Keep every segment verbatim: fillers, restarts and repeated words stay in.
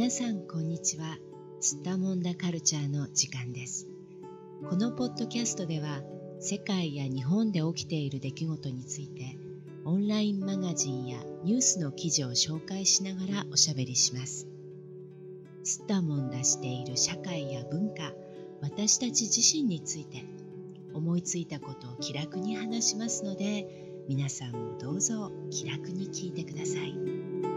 皆さんこんにちは。すったもんだカルチャーの時間です。このポッドキャストでは世界や日本で起きている出来事についてオンラインマガジンやニュースの記事を紹介しながらおしゃべりします。すったもんだしている社会や文化、私たち自身について思いついたことを気楽に話しますので、皆さんもどうぞ気楽に聞いてください。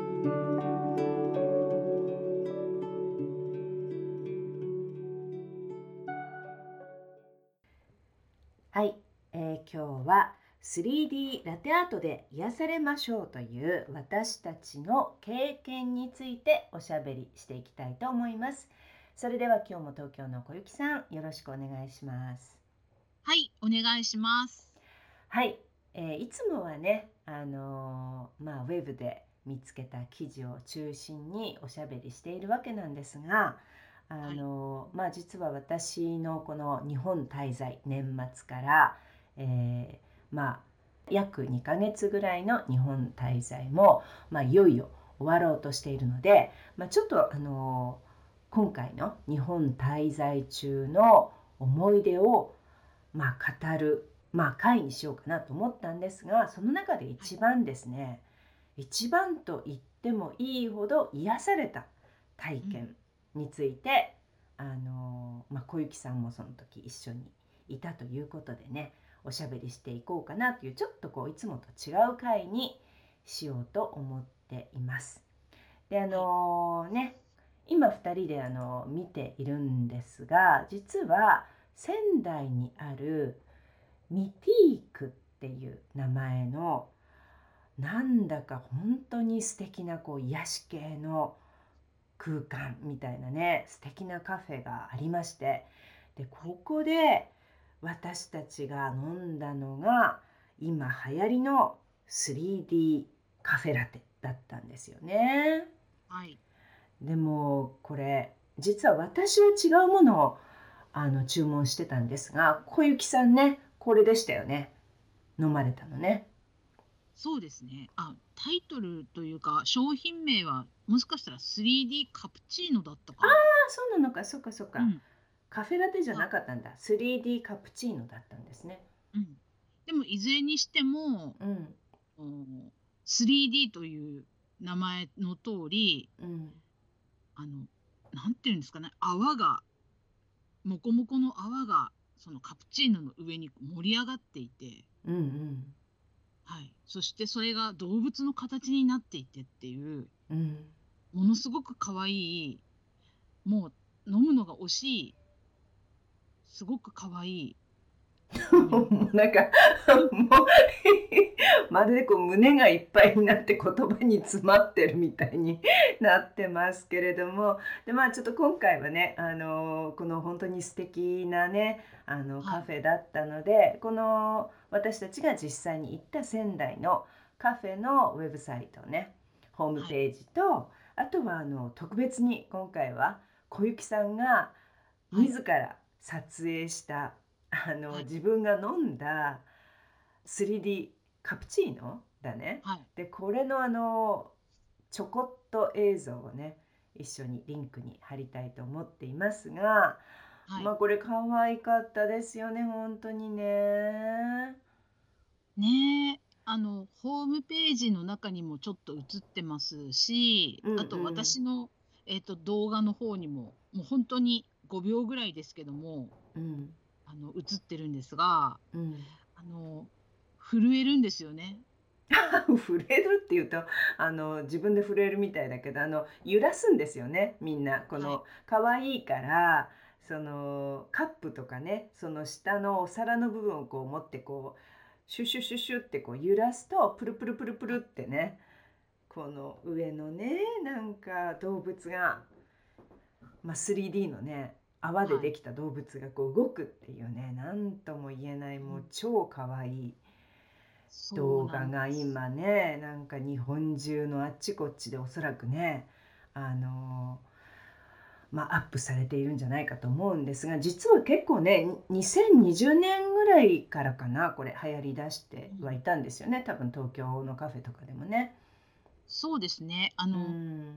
はい、えー今日は スリーディー ラテアートで癒されましょうという私たちの経験についておしゃべりしていきたいと思います。それでは今日も東京の小雪さん、よろしくお願いします。 はい、お願いします。 はい、えーいつもはね、あのーまあ、ウェブで見つけた記事を中心におしゃべりしているわけなんですが、あはい、 のーまあ、実は私のこの日本滞在、年末から、えーまあ、約にかげつぐらいの日本滞在も、まあ、いよいよ終わろうとしているので、まあ、ちょっと、あのー今回の日本滞在中の思い出を、まあ、語る、まあ、回にしようかなと思ったんですが、その中ではい、 一番ですね、一番と言ってもいいほど癒された体うん、 験について、あのまあ、小雪さんもその時一緒にいたということでね、おしゃべりしていこうかなという、ちょっとこういつもと違う回にしようと思っています。で、あはい、 のね、今ふたりであの見ているんですが、実は仙台にあるミティークっていう名前の、なんだか本当に素敵なこう癒し系の空間みたいなね、素敵なカフェがありまして、でここで私たちが飲んだのが今流行りの スリーディー カフェラテだったんですよね。 はい。 でもこれ実は私は違うものをあの注文してたんですが、小雪さんね、これでしたよね、飲まれたのね。 そうですね。あ、タイトルというか、商品名はもしかしたら スリーディー カプチーノだったかああ、 な。 そうなのか、そうかそうか。 うん、 カフェラテじゃなあ、 かったんだ。スリーディー カプチーノだったんですね。 うん。でもいずれにしても、 うん、 お スリーディー という名前の通り、 うん、 あの、なんていうんですかね、泡が、もこもこの泡が、そのカプチーノの上に盛り上がっていて、 うん、うん、 はい。そしてそれが動物の形になっていてっていう、 うん。 ものすごく可愛い、もう飲むのが惜しい、すごく可愛い飲み物。 もうなんかもうまるでこう胸がいっぱいになって言葉に詰まってるみたいになってますけれども、でまあちょっと今回はね、あのこの本当に素敵なね、あのはい。 カフェだったので、この私たちが実際に行った仙台のカフェのウェブサイトね、ホームはい。 ページと、あとはあの特別に今回は小雪さんがはい。 自ら撮影したあのはい。 自分が飲んだ スリーディー カプチーノだね。 はい。 でこれのあのちょこっと映像をね、一緒にリンクに貼りたいと思っていますが、 はい。 まあこれ可愛かったですよね、本当にね。 ねえ。あの、ホームページの中にもちょっと映ってますし、 うんうあとん私の、えっと、動画の方にも、もう本当にごびょうぐらいですけども、 うんあの、映ってるんですが、 うん。 あの、震えるんですよね。 触れるっていうとあの自分で触れるみたいだけど、あの揺らすんですよね、みんな。こはい。 の可愛いからそのカップとかね、その下のお皿の部分をこう持ってこうシュシュシュシュってこう揺らすとプルプルプルプルっはい。 てね、この上のね、なんか動物が、まあ、スリーディー のね泡ではい。 できた動物がこう動くっていうね、なんとも言えない、もううん。 超可愛いそうな動画んです。 が今ね、なんか日本中のあっちこっちでおそらくね、あのまあ、アップされているんじゃないかと思うんですが、実は結構ね、にせんにじゅうねんぐらいからかな、これ流行りだしてうん。 はいたんですよね、多分東京のカフェとかでもね。 そうですね。あうの、 ん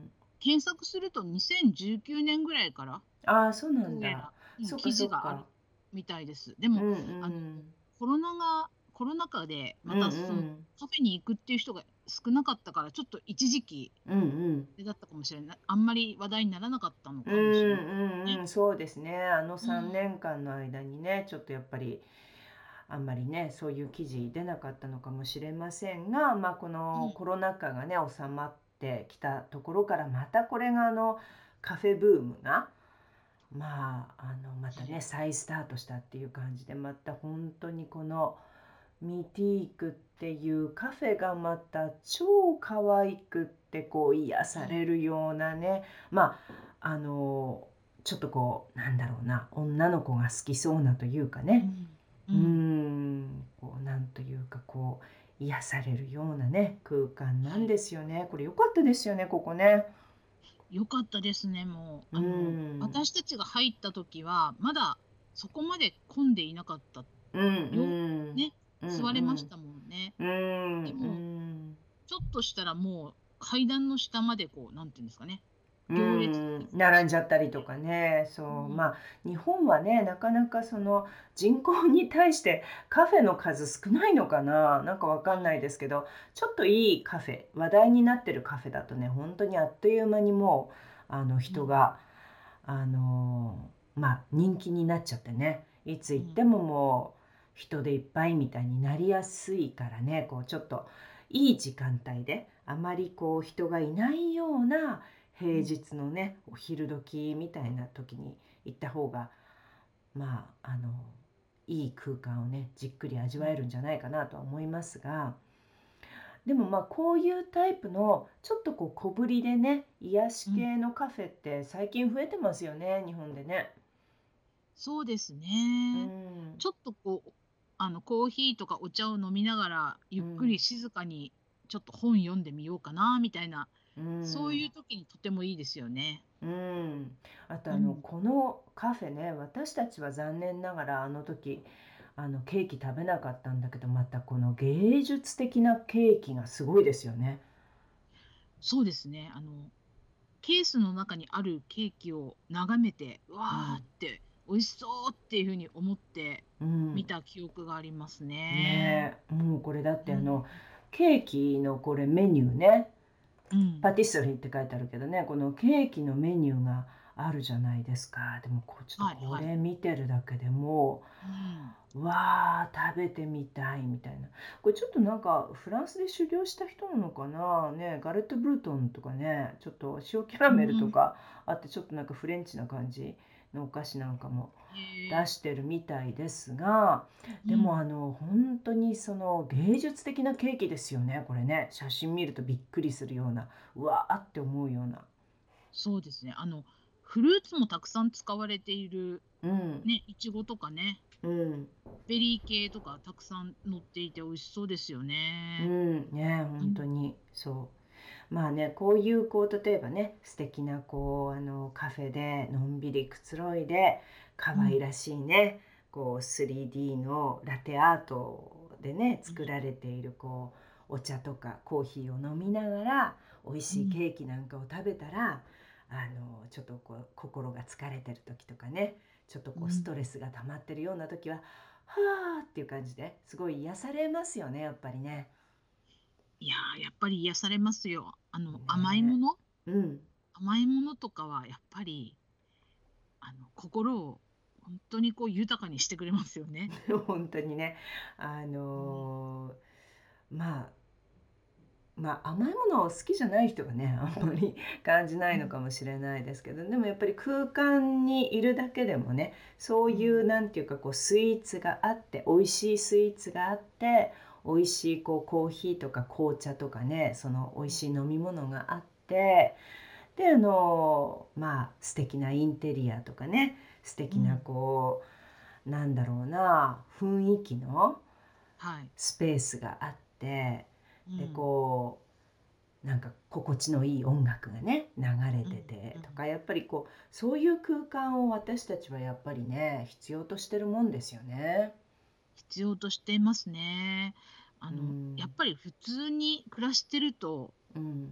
検索するとにせんじゅうきゅうねんぐらいからああ、そうなんだ。 どうやら、うん、 そっか記事があるそっか。 みたいです。でうんもうあのん。 コロナがコロナ禍でうんうまたそのん。 カフェに行くっていう人が少なかったから、ちょっと一時期うんうん。 あれだったかもしれない。あんまり話題にならなかったのうんかもしれないね。 うんうん、そうですね。あのうん。 さんねんかんの間にね、ちょっとやっぱりあんまりね、そういう記事出なかったのかもしれませんが、まあ、こうん。 のコロナ禍がね、収まってきたところから、またこれがあのカフェブームが、まあ、あのまたね、 はい。 再スタートしたっていう感じで、また本当にこのミティークっていうカフェがまた超可愛くってこう癒されうん。 るようなね、まああのちょっとこうなんだろうな、女の子が好きそうなというかね、 うん。ううーん。 んこうなんというかこう癒されるようなね空間なんはい。 ですよね。これ良かったですよね、ここね。 良かったですね、もう。 うーあの、 ん私たちが入った時は、まだそこまで混んでいなかったうんうよ。 んね、 うん座れましたもんね。 うんうんうでも、 んちょっとしたらもう階段の下までこう、なんていうんですかね、 う行列でん、 きてま並んじゃしたったりとね。 かね、そう、まあ、 うん。 日本はね、なかなかその人口に対してカフェの数少ないのかな、なんかわかんないですけど、ちょっといいカフェ、話題になってるカフェだとね、本当にあっという間にもう、あのうん。 人が、あの、まあ、人気になっちゃってね、いつうん。 行ってももう人でいっぱいみたいになりやすいからね、こうちょっといい時間帯で、あまりこう人がいないような平うん。 日のねお昼時みたいな時に行った方がまああのいい空間をねじっくり味うん。 わえるんじゃないかなとは思いますが、でもまあこういうタイプのちょっとこう小ぶりでね癒しうん。 系のカフェって最近増えてますよね、日本でね。 そうですうね。 んちょっとこう、あの、コーヒーとかお茶を飲みながら、ゆっくりうん静かにちょっと本読んでみようかなみたいな、 うそういうん時にとてもいいですよね。 うん、あとあのうん。 このカフェね、私たちは残念ながらあの時あのケーキ食べなかったんだけど、またこの芸術的なケーキがすごいですよね。 そうですね。あの、ケースの中にあるケーキを眺めて、うわーっうんて、美味しそうっていう風に思って見うんた記憶がありますね。 ねえ、もうこれだっうん。 てあのケーキのこれメニューね、 うん。 パティスリーって書いてあるけどね、このケーキのメニューがあるじゃないですか。でもこうちょっとこはいはい。 れ見てるだけでもうん。 うわあ食べてみたいみたいな。これちょっとなんかフランスで修行した人なのかなね、ガレット・ブルトンとかね、ちょっと塩キャラメルとうん。 かあってちょっとなんかフレンチな感じのお菓子なんかもへえ。 出してるみたいですが、でもあうん。 の本当にその芸術的なケーキですよね、これね。写真見るとびっくりするような、うわーって思うような。 そうですね。あの、フルーツもたくさん使われている、 うん、 ね、いちごとかね、 うん、 ベリー系とかたくさん乗っていて美味しそうですようね。 ん、ね、 うん。 本当にそう。まあね、こういうこう例えばね素敵なこうあのカフェでのんびりくつろいで可うん。 愛らしいねこう スリーディー のラテアートでねうん。 作られているこうお茶とかコーヒーを飲みながら美味しいケうん。 ーキなんかを食べたらあのちょっとこう心が疲れてる時とかねちょっとこうスうん。 トレスが溜まってるような時ははーっていう感じですごい癒されますよね、やっぱりね。 いやー、やっぱり癒されますよ。あの、甘いもねのえ。うん。 甘いものとかはやっぱり、あの、心を本当にこう豊かにしてくれますよね。 本当にね、あうん。 のーまあまあ甘いものを好きじゃない人がねあんまり感じなうん。 いのかもしれないですけど、でもやっぱり空間にいるだけでもねそううん。 いうなんていうかこうスイーツがあって美味しいスイーツがあって美味しいこうコーヒーとか紅茶とかねその美味うん。 しい飲み物があってであのまあ素敵なインテリアとかね素敵なうん。 こうなんだろうな雰囲気のはい。 スペースがあってでうん。 こうなんか心地のいい音楽がね流れうん。 ててうん。 とかやっぱりこうそういう空間を私たちはやっぱりね必要としてるもんですよね。 必要としていますね。あうの、やっんぱり普通に暮らしてると、 うん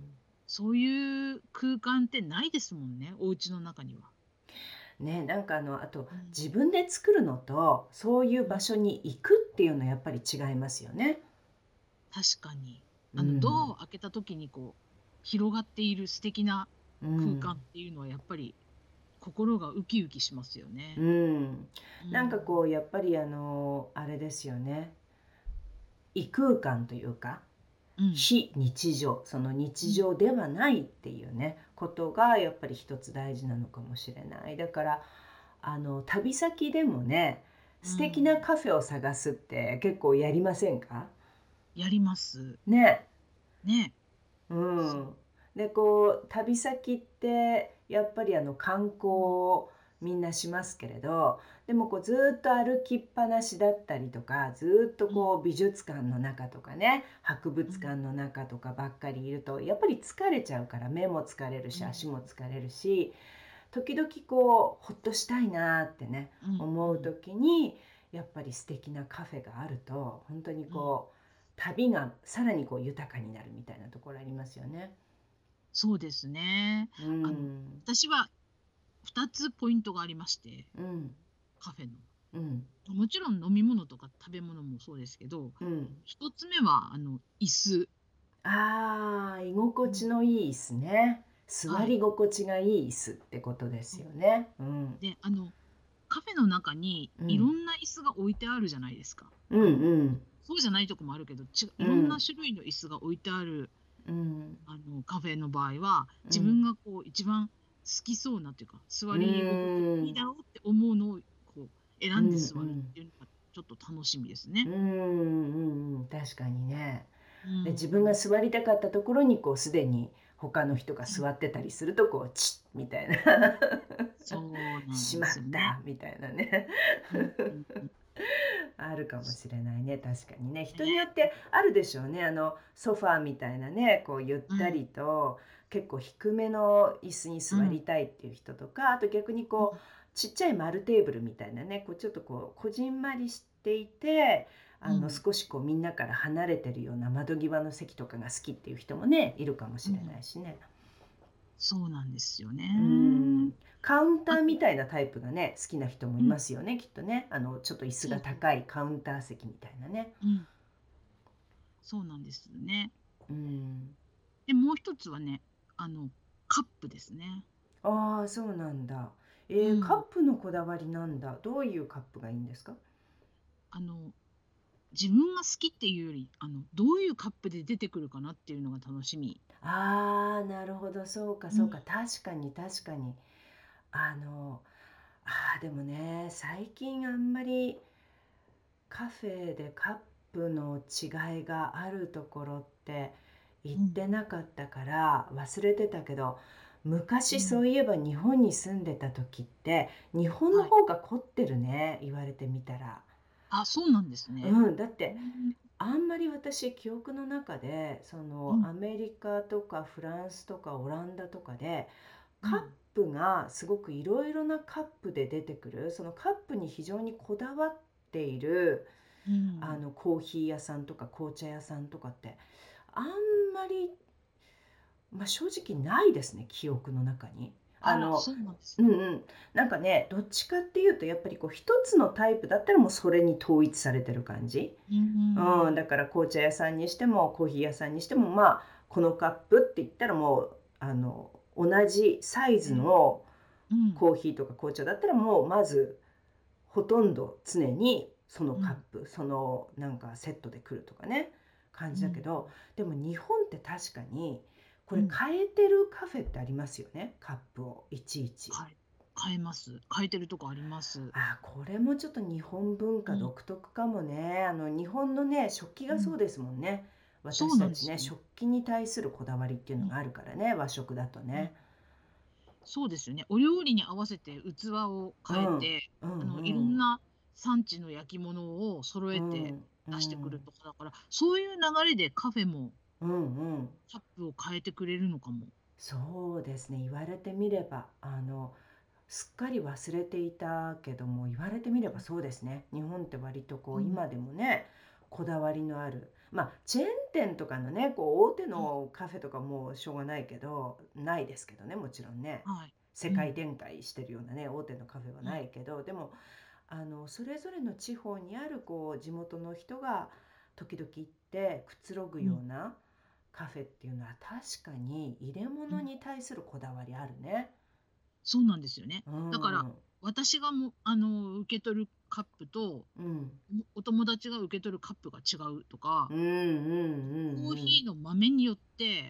そういう空間ってないですもんね、お家の中には。 ね、なんかあのあとうん自分で作るのとそういううん場所に行くっていうのはやっぱり違いますよね。 確かに。 うあの、ドアん、 を開けた時にこう、広がっている素敵なう空間っん、 ていうのはやっぱり心がウキウキしますようね。 ん。 うなんかこん。 うやっぱりあのあれですよね。異空間というかうん。 非日常、そのうん。 日常ではないっていうねことがやっぱり一つ大事なのかもしれない。だからあの旅先でもねう素敵なん。 カフェを探すって結構やりませんか？ やります。 ね。 ね。 うそう。 ん。でこう旅先ってやっぱりあの観光うん。 をみんなしますけれど、でもこうずっと歩きっぱなしだったりとかずっとうん。 こう美術館の中とかね博うん。 物館の中とかばっかりいるとやっぱり疲れちゃうから目も疲れるしうん。 足も疲れるし、時々こうほっとしたいなってねうん。うん。 思う時にやっぱり素敵なカフェがあると本当にうん。 こう旅がさらにこう豊かになるみたいなところありますよね。 そうですね。 うあの、 ん、 私はふたつポイントがありまして、 うん、 カフェの。 うん、 もちろん飲み物とか食べ物もそうですけど、 うん。 ひとつめはあの、椅子。 ああ、居うん。 心地のいい椅子ね。座はい。 り心地がいい椅子ってことですそう。 よね。うん、 で、あの、カフェの中にうん、 いろんな椅子が置いてあるじゃないですか。 うん、 あの、 うん、 そうじゃないとこもあるけど、ちいろんなうん、 種類の椅子が置いてある、 うん、 あの、カフェの場合は、自分うん、 がこう一番好きそうなっていうか、座うり心地がいいん、 だろうって思うのをこう選うん、 んで座るっうん、 ていうのがちょっと楽しみですね。 うん、うん、確かにね。 うで、自分がん。 座りたかったところにこうすでに他の人がそう、 座ってたりするとこうチッみたいなそうなんしですよね。 まったみたいなねうん、うんうん。 あるかもしれないね、確かにね。人によっね。 てあるでしょうね。あのソファーみたいなねこうゆっうん、 たりと結構低めの椅子にうん、 座りたいっていう人とか、あと逆にこううん、 ちっちゃい丸テーブルみたいなねこうちょっとこうこじんまりしていてあのうん、 少しこうみんなから離れてるような窓際の席とかが好きっていう人もねいるかもしれなうん。 いしね。 そうなんですようね。 ん、カウンタあと、 ーみたいなタイプがね好きな人もいうん、 ますよねきっとね。あのちょっと椅子そうそう。 が高いカウンター席みたいなね。 うん、そうなんですよね。 うん。 で、もう一つはね、あの、カップですね。 ああ、そうなんだ。えー、カッうん。 プのこだわりなんだ。どういうカップがいいんですか？ あの、自分が好きっていうより、あの、どういうカップで出てくるかなっていうのが楽しみ。 ああ、なるほど。そうか、 うん。 そうか。確かに、確かに。あの、ああ、でもね、最近あんまりカフェでカップの違いがあるところって行っうん。 てなかったから忘れてたけど、昔そうん。 ういえば日本に住んでた時って日本のはい。 方が凝ってるね、言われてみたら。 あ、そうなんですね。 うん、だっうーてん。 あんまり私記憶の中でそうん。 のアメリカとかフランスとかオランダとかでカッうん。 プがすごくいろいろなカップで出てくる、そのカップに非常にこだわっているうん。 あのコーヒー屋さんとか紅茶屋さんとかってあんまり、まあ、正直ないですね、記憶の中に。ああら、 のそうなんですね。 うんうん、なんかねどっちかっていうとやっぱりこう一つのタイプだったらもうそれに統一されてる感じ。 うーうん、 ん。 だから紅茶屋さんにしてもコーヒー屋さんにしてもまあこのカップって言ったらもうあの同じサイズうん。 のうん。 コーヒーとか紅茶だったらもうまずほとんど常にそのうん。 カップそのなんかセットで来るとかね感うん。 じだけど、でも日本って確かにこれうん。 変えてるカフェってありますよね、カップをいちいち。 はい。変えます。変えてるとこあります。 あ、これもちょっと日本文化うん。 独特かもね。あの日本のね食器うん。 がそうですもんね。 そう私たちねなんですよね。 食器に対するこだわりっていううん。 のがあるからね、和食だとうん。 ね。 そうですよね。お料理に合わせて器を変えうんて、 うあの、 んうんいろんな産地の焼き物を揃えてうんう出してくるんとかだから、そういう流れでカフェもうんうん。 カップを変えてくれるのかも。 そうですね、言われてみればあのすっかり忘れていたけども言われてみればそうですね。日本って割とこうん。 う今でもねこだわりのある、まあチェーン店とかのねこう大手のカフェとかもうしょうがないけどないですけどね、もちろんねはい。 世うん。 界展開してるようなね大手のカフェはうん。 ないけど、でもあのそれぞれの地方にあるこう地元の人が時々行ってくつろぐうん。 ようなカフェっていうのは確かに入れうん。 物に対するこだわりあるね。 そうなんですよね。 うだから、 ん、 私がもあの、受け取るカップと、 うん、 おお友達が受け取るカップが違うとか、 うん、うん、うん、 コーヒーの豆によって、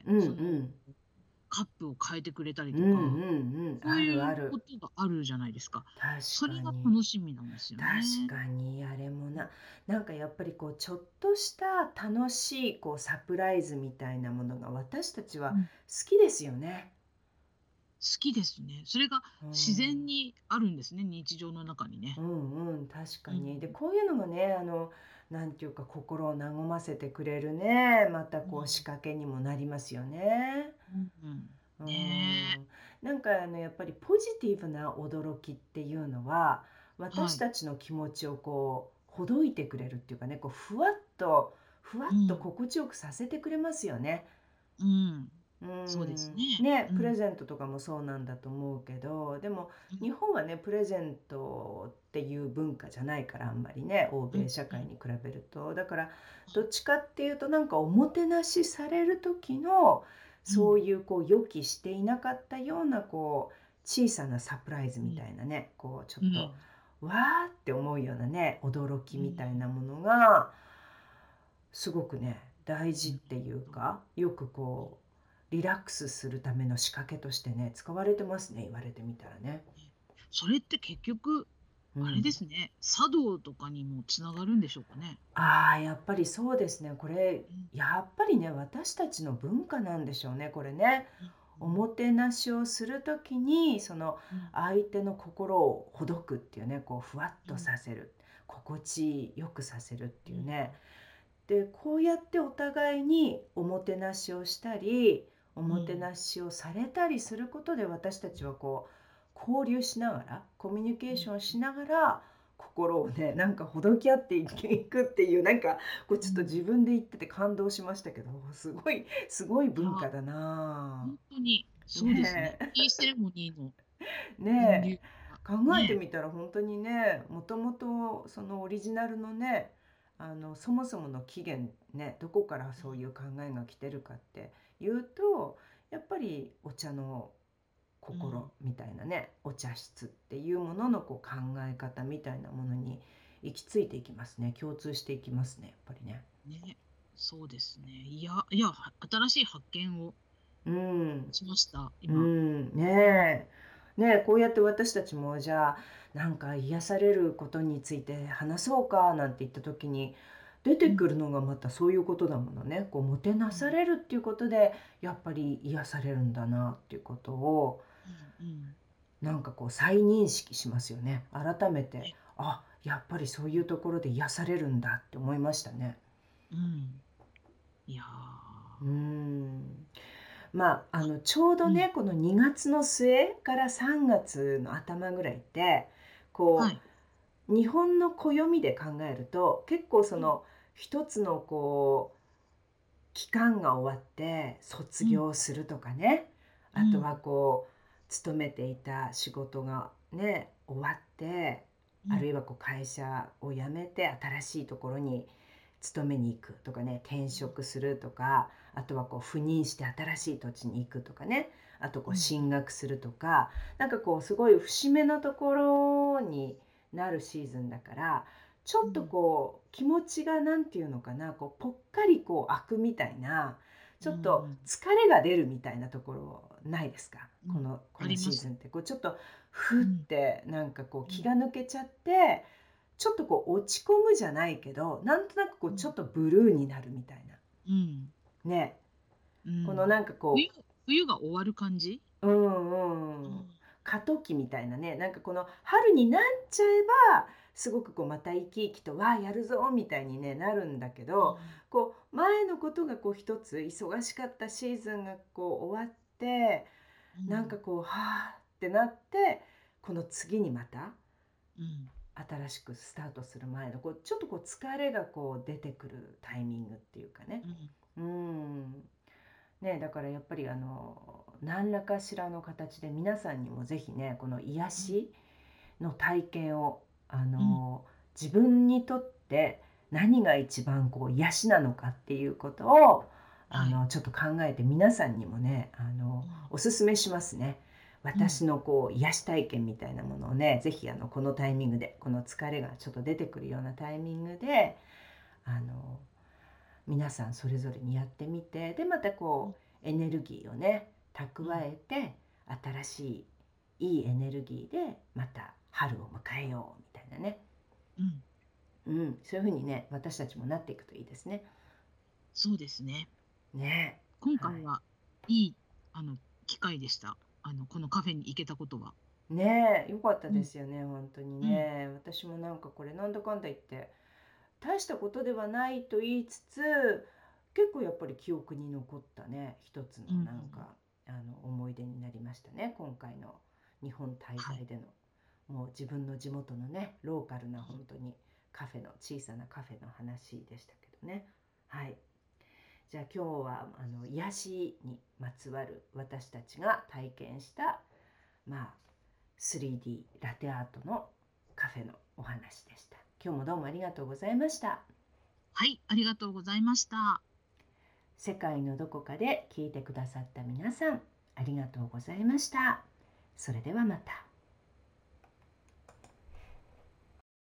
うん、うその、 ん、 カップを変えてくれたりうん、うん、 とか、 うん、 そうあるいうこある。 とがあるじゃないですか。 確それがかに。 楽しみなんですよ確ね。 かにあれもな、なんかやっぱりこうちょっとした楽しいこうサプライズみたいなものが私たちはうん。 好きですよね。 好きですね。それがう自然ん、 にあるんですね、日常の中にね。 うんうん、確かうん。 に。で、こういうのもね、あの、なんていうか心を和ませてくれるね、またこう仕うん。 掛けにもなりますよね。 うんうん。 うねえ。 ん、なんかあのやっぱりポジティブな驚きっていうのははい。 私たちの気持ちをこうほどいてくれるっていうかね、こうふわっとふわっとうん。 心地よくさせてくれますよね。 うん。 うそうですん、 ね。 ね、 うん。 プレゼントとかもそうなんだと思うけど、でもうん。 日本はね、プレゼントっていう文化じゃないからあんまりね、欧うん。 米社うん。 会に比べると。だからはい。 どっちかっていうとなんかおもてなしされる時のうん。 そういうこう予期していなかったようなこう小さなサプライズみうん。 たいなね、こうちょっとうん。 わーって思うようなね、驚きうみたいなん。 ものがすごくね、大なる事っていうほど。 か、よくこう、リラックスするための仕掛けとしてね、使われてますね、言われてみたらね。 ね。それって結局、あれうん。 ですね、茶道とかにもつながるんでしょうかね？ ああ、やっぱりそうですね。これ、 うん。 やっぱりね、私たちの文化なんでしょうね、これね。 うん。うおん。 もてなしをするときに、そのうん。 相手の心をほどくっていうね、こうふわっとうん。 させる、心地よくさせるってうん。 いうね。で、こうやってお互いにおもてなしをしたり、おもてうん。 なしをされたりすることで私たちはこう交流しながら、コミュニケーシうん。 ョンしながら心をね、なんかほどき合っていくっていう、なんかこうちょっとうん。 自分で言ってて感動しましたけど、すごい、すごいいや、 文化だなほんとにぁ。 そうですね。 ねえ。 ティーセレモニーの源ね流が、 え、考えてね。 みたら本当にね、もともとそのオリジナルのね、あのそもそもの起源ね、どこからうん。 そういう考えが来てるかっていうと、やっぱりお茶のうん。 心みたいなね、お茶室っていうもののこう考え方みたいなものに行き着いていきますね。共通していきますね、やっぱりね。 ね、そうですね。いや、いや、は新しい発見をうん。 しました、 う今。 ん、ねえ。ねえ、こうやって私たちもじゃあ、なんか癒されることについて話そうかなんて言った時に、出てうん。 くるのがまたそういうことだものね。こうもてなさうん。 れるっていうことで、やっぱり癒されるんだなっていうことを、 うんうん。 なんかこう再認識しますよね。改めて、 ね。 あ、やっぱりそういうところで癒されるんだって思いましたね。 うん。いや、 うーん。まあ、あのちょうどうん。 ねこのにがつの末からさんがつの頭ぐらいってこはい。 う日本の暦で考えると結構そうん。 の一つのこう期間が終わって卒うん。 業するとかね、あとはうん。 こう勤めていた仕事がね終わって、 うん。 あるいはこう会社を辞めて新しいところに勤めに行くとかね、転うん。 職するとか、あとはこう赴任して新しい土地に行くとかね、あとこううん。 進学するとか、なんかこうすごい節目のところになるシーズンだから、ちょっとうん。 こう気持ちがなんていうのかな、こうぽっかりこう開くみたいな、 うちょっとん。 疲れが出るみたいなところないですか？ うん。 このこのあります。 シーズンってこうちょっとふっうん。 てなんかこううん。 気が抜けちゃって、ちょっとこう落ち込むじゃないけど、なんとなくこうちょうん。 っとブルーになるみたいな。 うん。 ね、 うん。 このなんか冬こ冬が終わる感じ？ う、うんうん、 うん。 過渡期みたいなね、なんかこの春になっちゃえば、すごくこうまた生き生きと、わあ、やるぞみたいにね、なるんだけど、 うん。 こう前のことがこう一つ忙しかったシーズンがこう終わって、 うん。 なんかこう、はあってなって、この次にまたうん。 新しくスタートする前のこうちょっとこう疲れがこう出てくるタイミングっていうかね。 うんうんね、だからやっぱりあの何らかしらの形で皆さんにもぜひねこの癒しの体験をあの自分にとって何が一番こう癒しなのかっていうことをあのちょっと考えて皆さんにもねあのおすすめしますね。私のこう癒し体験みたいなものをねぜひあのこのタイミングでこの疲れがちょっと出てくるようなタイミングであの皆さんそれぞれにやってみてでまたこうエネルギーをね蓄えて新しいいいエネルギーでまた春を迎えようみたいなね、 うんうん、そういう風にね私たちもなっていくといいですね。 そうですね。 ね今回はいいあの機会でした。あのこのカフェに行けたことは。 ねえよかったですよね、本当にうんね。私もなんかこれなんだかんだ言って大したことではないと言いつつ結構やっぱり記憶に残ったね一つのなんか、あの思い出になりましたね今回の日本滞在での、もう自分の地元のねローカルな本当にカフェの小さなカフェの話でしたけどね。はい、じゃあ今日はあの癒しにまつわる私たちが体験したまあ スリーディー ラテアートのカフェのお話でした。今日もどうもありがとうございました。 はい、ありがとうございました。 世界のどこかで聞いてくださった皆さん、ありがとうございました。それではまた。